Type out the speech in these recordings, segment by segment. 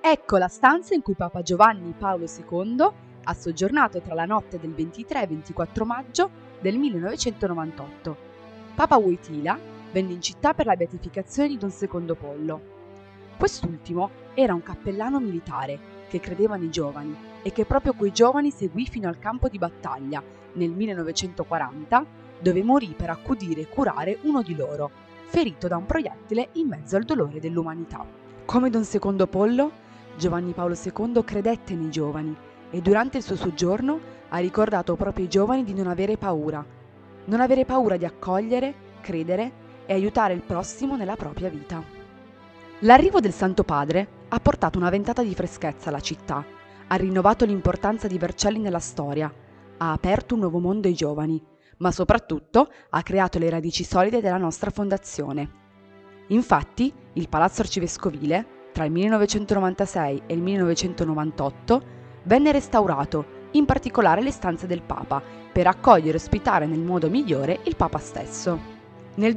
Ecco la stanza in cui Papa Giovanni Paolo II ha soggiornato tra la notte del 23 e 24 maggio del 1998. Papa Wojtyła venne in città per la beatificazione di Don Secondo Pollo. Quest'ultimo era un cappellano militare che credeva nei giovani e che proprio quei giovani seguì fino al campo di battaglia nel 1940, dove morì per accudire e curare uno di loro, ferito da un proiettile in mezzo al dolore dell'umanità. Come Don Secondo Pollo, Giovanni Paolo II credette nei giovani e durante il suo soggiorno ha ricordato proprio ai giovani di non avere paura di accogliere, credere e aiutare il prossimo nella propria vita. L'arrivo del Santo Padre ha portato una ventata di freschezza alla città, ha rinnovato l'importanza di Vercelli nella storia, ha aperto un nuovo mondo ai giovani, ma soprattutto ha creato le radici solide della nostra fondazione. Infatti, il Palazzo Arcivescovile, tra il 1996 e il 1998, venne restaurato, in particolare le stanze del Papa, per accogliere e ospitare nel modo migliore il Papa stesso. Nel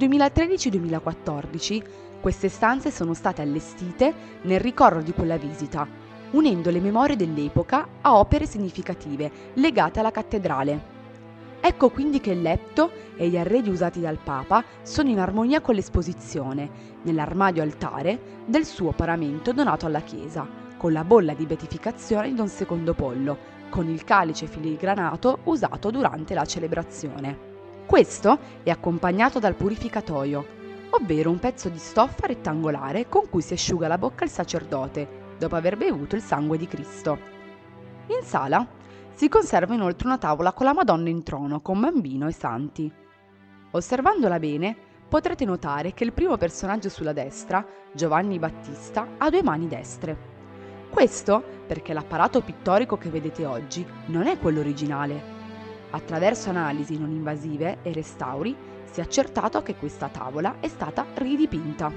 2013-2014 queste stanze sono state allestite nel ricordo di quella visita, unendo le memorie dell'epoca a opere significative legate alla cattedrale. Ecco quindi che il letto e gli arredi usati dal Papa sono in armonia con l'esposizione, nell'armadio altare, del suo paramento donato alla Chiesa, con la bolla di beatificazione di Don Secondo Pollo, con il calice filigranato usato durante la celebrazione. Questo è accompagnato dal purificatoio, ovvero un pezzo di stoffa rettangolare con cui si asciuga la bocca il sacerdote, dopo aver bevuto il sangue di Cristo. In sala si conserva inoltre una tavola con la Madonna in trono, con bambino e santi. Osservandola bene, potrete notare che il primo personaggio sulla destra, Giovanni Battista, ha due mani destre. Questo perché l'apparato pittorico che vedete oggi non è quello originale. Attraverso analisi non invasive e restauri si è accertato che questa tavola è stata ridipinta.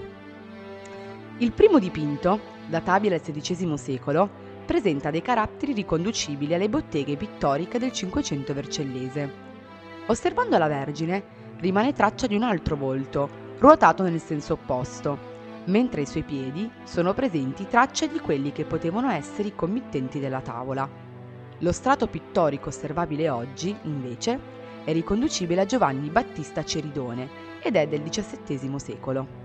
Il primo dipinto, databile al XVI secolo, presenta dei caratteri riconducibili alle botteghe pittoriche del Cinquecento vercellese. Osservando la Vergine, rimane traccia di un altro volto, ruotato nel senso opposto, mentre ai suoi piedi sono presenti tracce di quelli che potevano essere i committenti della tavola. Lo strato pittorico osservabile oggi, invece, è riconducibile a Giovanni Battista Ceridone ed è del XVII secolo.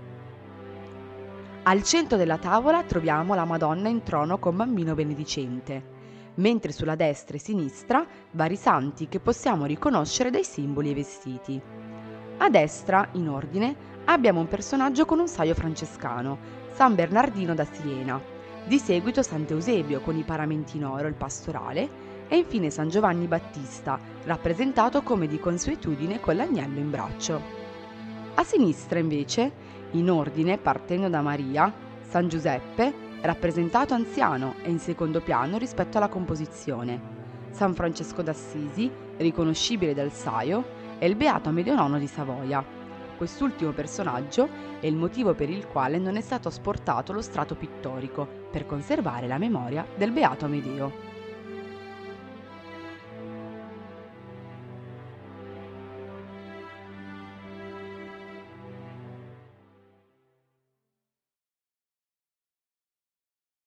Al centro della tavola troviamo la Madonna in trono con bambino benedicente, mentre sulla destra e sinistra vari santi che possiamo riconoscere dai simboli e vestiti. A destra, in ordine, abbiamo un personaggio con un saio francescano, San Bernardino da Siena, di seguito Sant'Eusebio con i paramenti in oro e il pastorale, e infine San Giovanni Battista, rappresentato come di consuetudine con l'agnello in braccio. A sinistra, invece, in ordine, partendo da Maria, San Giuseppe, rappresentato anziano e in secondo piano rispetto alla composizione, San Francesco d'Assisi, riconoscibile dal saio, e il Beato Amedeo IX di Savoia. Quest'ultimo personaggio è il motivo per il quale non è stato asportato lo strato pittorico, per conservare la memoria del Beato Amedeo.